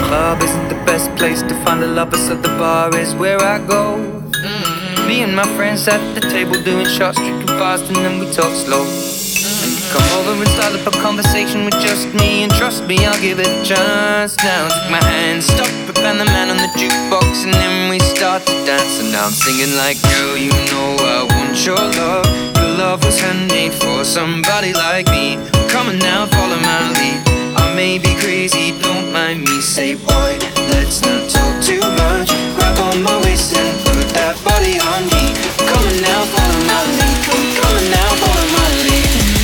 club isn't the best place to find a lover, so the bar is where I go. Me and my friends at the table doing shots, drinking fast, and then we talk slow. And you come over and start up a conversation with just me, and trust me, I'll give it a chance. Now take my hand, stop it, and the man on the jukebox, and then we start to dance. And now I'm singing like, girl, you know I want your love. Your love was handmade for somebody like me. Come on now, follow my lead. I may be crazy, don't mind me. Say, boy, let's not talk too much. Grab on my waist and put that body on me. Come on now, follow my lead. Come on now, follow my lead.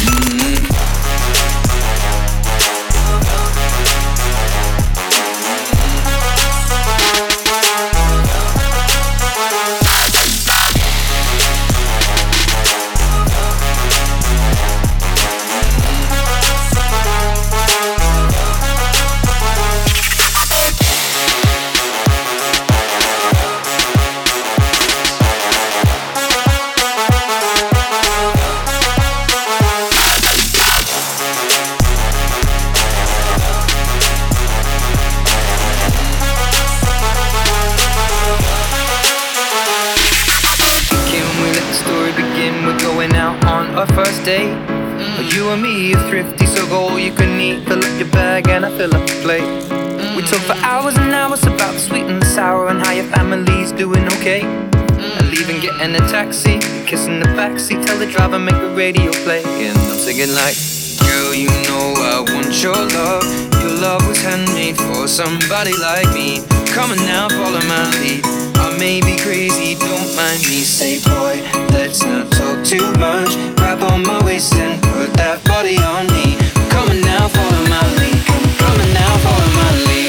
First date, you and me are thrifty, so go all you can eat. Fill up your bag and I fill up the plate. We talk for hours and hours about the sweet and the sour and how your family's doing okay. And leaving, getting a taxi, kissing the backseat, tell the driver make the radio play. And I'm singing like, girl, you know I want your love. Your love was handmade for somebody like me. Come on now, follow my lead. I may be crazy, don't mind me. Say, boy, let's not talk too much. Grab on my waist and put that body on me. Come on now, follow my lead. Come on now, follow my lead.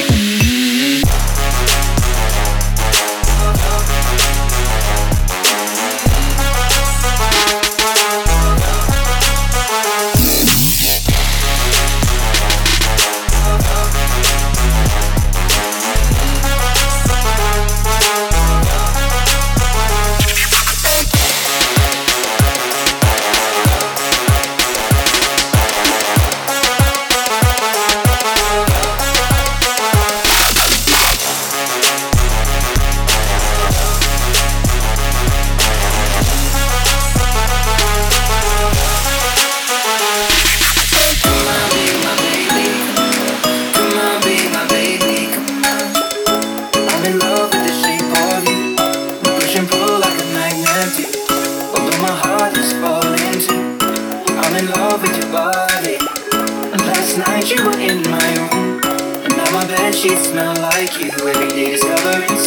Sheets smell like you. Every day discovering